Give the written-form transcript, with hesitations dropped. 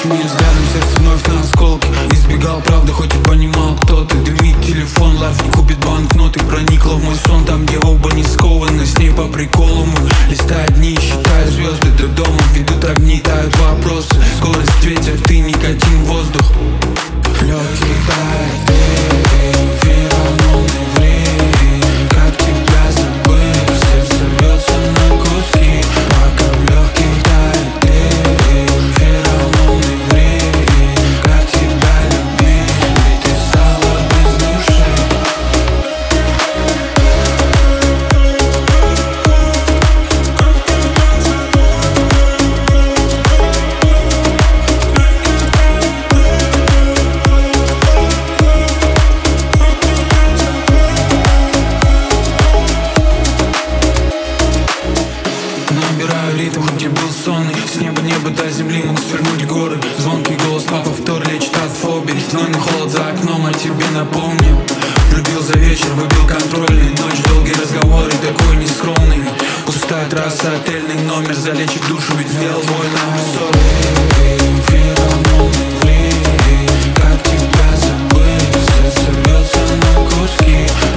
Горящими взглядом сердце вновь на осколки. Избегал правды, хоть и понимал, кто ты. Дымит телефон, лайф не купит банкноты. Проникла в мой сон, там где оба не скованы. С ней по приколу мы листая дни, считая звезды. До дома ведут огни, тают вопросы. Скорость, ветер, ты, никотин, воздух. Легкий тает, феромоны время. Как тебя забыть, сердце рвется на куски. Пока в легких тает, феромоны время. Как тебя любить, ведь ты стала без души. Набираю ритм, где был сонный. С неба небо до земли, мог свернуть горы. Звонкий голос по повтор лечит от фобий. Знойный холод за окном о тебе напомнил. Любил за вечер, выбил контрольный. Ночь, долгие разговоры, такой нескромный. Пустая трасса, отельный номер. Залечит душу, ведь сделал больно. Феромоны время. Как тебя забыть, сердце рвется на куски.